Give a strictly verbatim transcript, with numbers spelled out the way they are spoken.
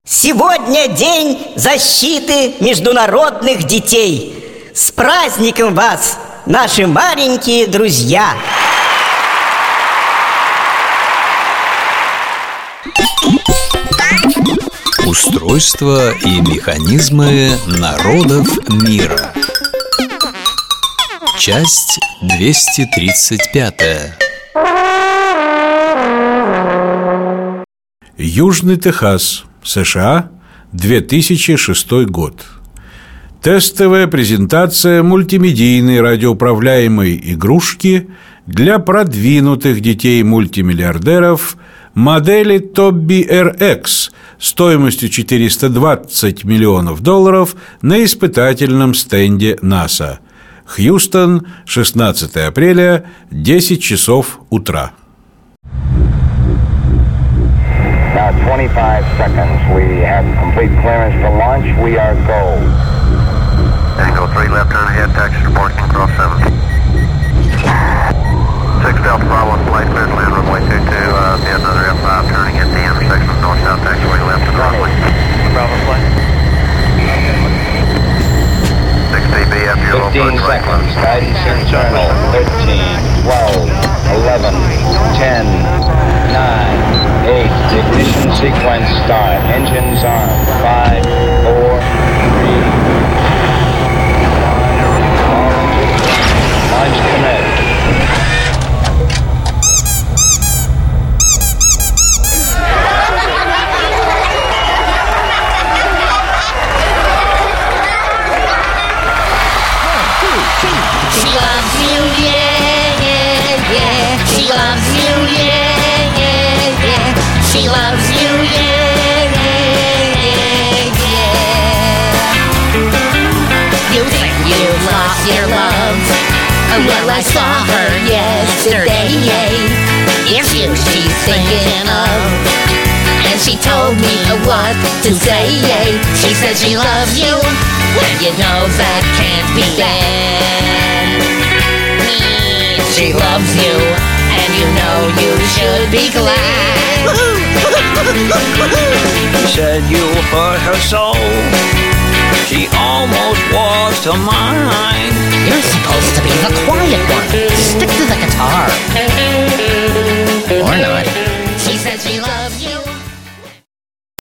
Сегодня день защиты международных детей. С праздником вас, наши маленькие друзья! Устройство и механизмы народов мира. Часть двести тридцать пять. Южный Техас, США, две тысячи шестой год. Тестовая презентация мультимедийной радиоуправляемой игрушки для продвинутых детей-мультимиллиардеров модели Тобби эр икс стоимостью четыреста двадцать миллионов долларов на испытательном стенде НАСА. Хьюстон, шестнадцатое апреля, десять часов утра. Now twenty-five seconds. We have complete clearance to launch. We are go. Tango three left turn ahead, taxi reporting across seven. six Delta Bravo one flight clear to land runway two two. Uh, the another F five turning at the intersection of north-south taxiway left to runway. Bravo flight. six D B after your low fifteen seconds. Guidance internal. thirteen, twelve, eleven, ten, nine, eight. Ignition sequence start. Engines on. five, four, three, one. Launch commit. She loves you, yeah, yeah, yeah. She loves you, yeah, yeah, yeah. She loves you, yeah, yeah, yeah, yeah. You think you lost your love? Well, I saw her yesterday. It's you she's thinking of, and she told me what to say. She said she loves you, and you know that can't be bad. She loves you, and you know you should be glad. You said you hurt her soul. She almost was to mine. You're supposed to be the quiet one. Stick to the guitar.